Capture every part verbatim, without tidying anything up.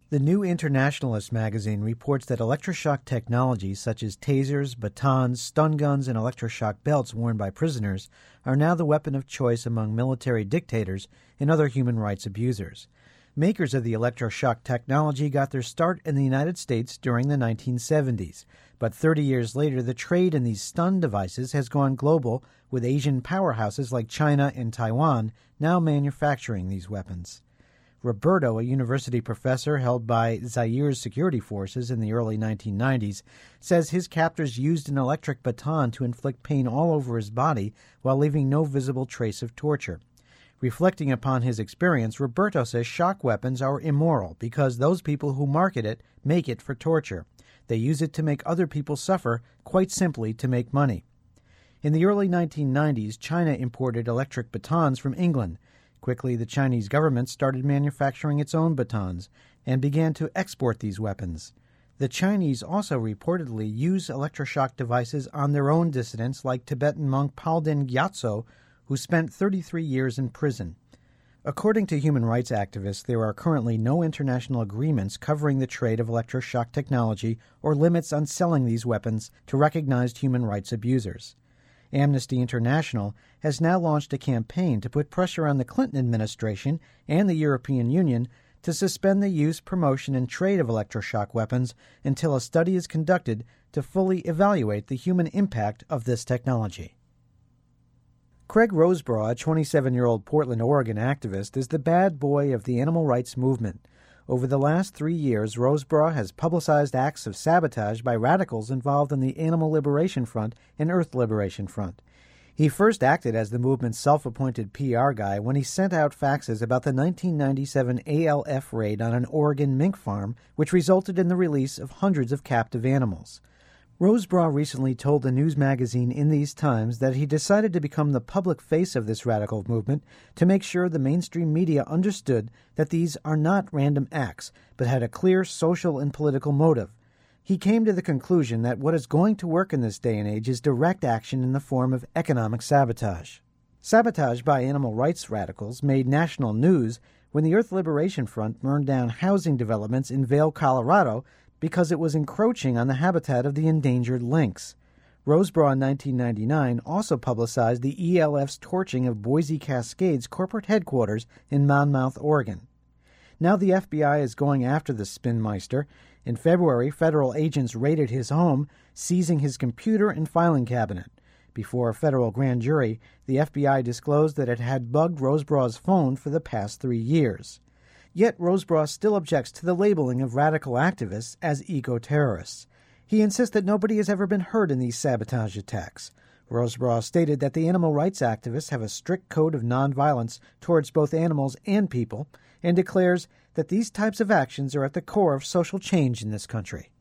The New Internationalist magazine reports that electroshock technologies such as tasers, batons, stun guns, and electroshock belts worn by prisoners are now the weapon of choice among military dictators and other human rights abusers. Makers of the electroshock technology got their start in the United States during the nineteen seventies, but thirty years later the trade in these stun devices has gone global, with Asian powerhouses like China and Taiwan now manufacturing these weapons. Roberto, a university professor held by Zaire's security forces in the early nineteen nineties, says his captors used an electric baton to inflict pain all over his body while leaving no visible trace of torture. Reflecting upon his experience, Roberto says shock weapons are immoral because those people who market it make it for torture. They use it to make other people suffer, quite simply to make money. In the early nineteen nineties, China imported electric batons from England. Quickly, the Chinese government started manufacturing its own batons and began to export these weapons. The Chinese also reportedly use electroshock devices on their own dissidents like Tibetan monk Palden Gyatso, who spent thirty-three years in prison. According to human rights activists, there are currently no international agreements covering the trade of electroshock technology or limits on selling these weapons to recognized human rights abusers. Amnesty International has now launched a campaign to put pressure on the Clinton administration and the European Union to suspend the use, promotion, and trade of electroshock weapons until a study is conducted to fully evaluate the human impact of this technology. Craig Rosebrough, a twenty-seven-year-old Portland, Oregon activist, is the bad boy of the animal rights movement. Over the last three years, Rosebrough has publicized acts of sabotage by radicals involved in the Animal Liberation Front and Earth Liberation Front. He first acted as the movement's self-appointed P R guy when he sent out faxes about the nineteen ninety-seven A L F raid on an Oregon mink farm, which resulted in the release of hundreds of captive animals. Rosebrough recently told the news magazine In These Times that he decided to become the public face of this radical movement to make sure the mainstream media understood that these are not random acts, but had a clear social and political motive. He came to the conclusion that what is going to work in this day and age is direct action in the form of economic sabotage. Sabotage by animal rights radicals made national news when the Earth Liberation Front burned down housing developments in Vail, Colorado, because it was encroaching on the habitat of the endangered lynx. Rosebrough in nineteen ninety-nine also publicized the E L F's torching of Boise Cascade's corporate headquarters in Monmouth, Oregon. Now the F B I is going after the spinmeister. In February, federal agents raided his home, seizing his computer and filing cabinet. Before a federal grand jury, the F B I disclosed that it had bugged Rosebrough's phone for the past three years. Yet Rosebrough still objects to the labeling of radical activists as eco-terrorists. He insists that nobody has ever been hurt in these sabotage attacks. Rosebrough stated that the animal rights activists have a strict code of nonviolence towards both animals and people, and declares that these types of actions are at the core of social change in this country.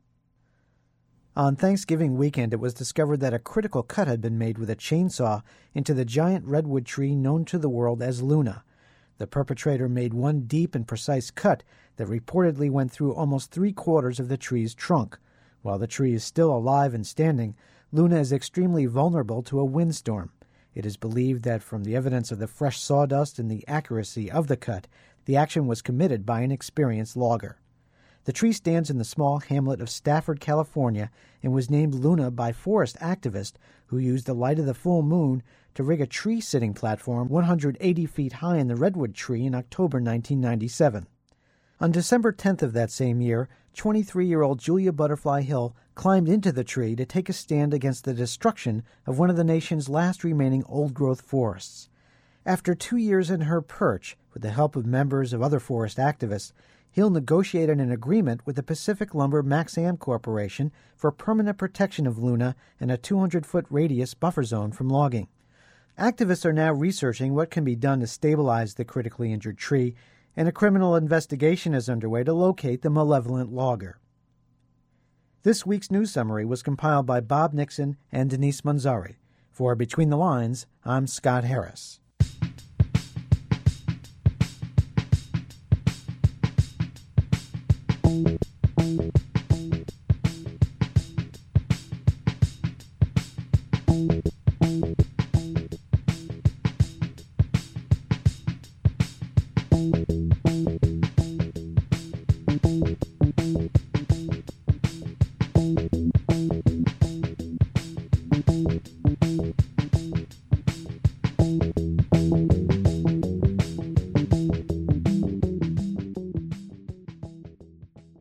On Thanksgiving weekend, it was discovered that a critical cut had been made with a chainsaw into the giant redwood tree known to the world as Luna. The perpetrator made one deep and precise cut that reportedly went through almost three-quarters of the tree's trunk. While the tree is still alive and standing, Luna is extremely vulnerable to a windstorm. It is believed that from the evidence of the fresh sawdust and the accuracy of the cut, the action was committed by an experienced logger. The tree stands in the small hamlet of Stafford, California, and was named Luna by forest activists who used the light of the full moon to rig a tree-sitting platform one hundred eighty feet high in the redwood tree in October nineteen ninety-seven. On December tenth of that same year, twenty-three-year-old Julia Butterfly Hill climbed into the tree to take a stand against the destruction of one of the nation's last remaining old-growth forests. After two years in her perch, with the help of members of other forest activists, Hill negotiated an agreement with the Pacific Lumber Maxam Corporation for permanent protection of Luna and a two hundred foot radius buffer zone from logging. Activists are now researching what can be done to stabilize the critically injured tree, and a criminal investigation is underway to locate the malevolent logger. This week's news summary was compiled by Bob Nixon and Denise Manzari. For Between the Lines, I'm Scott Harris.